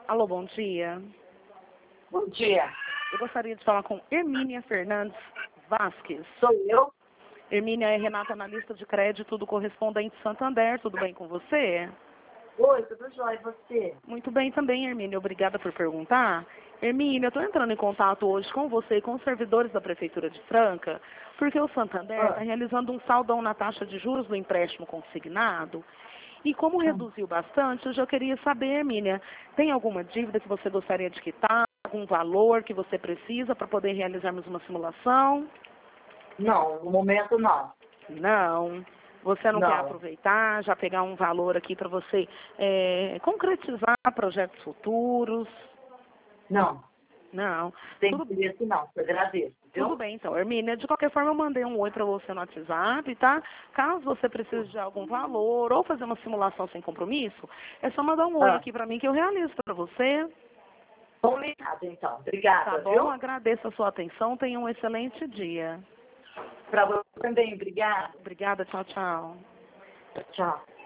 Alô, bom dia. Bom dia. Eu gostaria de falar com Hermínia Fernandes Vasques. Sou eu? Hermínia é Renata, analista de crédito do Correspondente Santander. Tudo bem com você? Oi, tudo jóia, e você? Muito bem também, Hermínia. Obrigada por perguntar. Hermínia, eu estou entrando em contato hoje com você e com os servidores da Prefeitura de Franca, porque o Santander está realizando um saldão na taxa de juros do empréstimo consignado. E como reduziu bastante, eu já queria saber, Hermínia, tem alguma dívida que você gostaria de quitar? Algum valor que você precisa para poder realizarmos uma simulação? Não, no momento não. Não. Você não quer aproveitar, já pegar um valor aqui para você concretizar projetos futuros? Não. Não. Tem interesse não, eu agradeço, viu? Tudo bem, então, Hermínia. De qualquer forma, eu mandei um oi para você no WhatsApp, tá? Caso você precise de algum valor ou fazer uma simulação sem compromisso, é só mandar um oi aqui para mim que eu realizo para você. Combinado, então. Obrigada, Tá bom? viu? Agradeço a sua atenção. Tenha um excelente dia. Para você também, obrigada. Obrigada. Tchau, tchau. Tchau.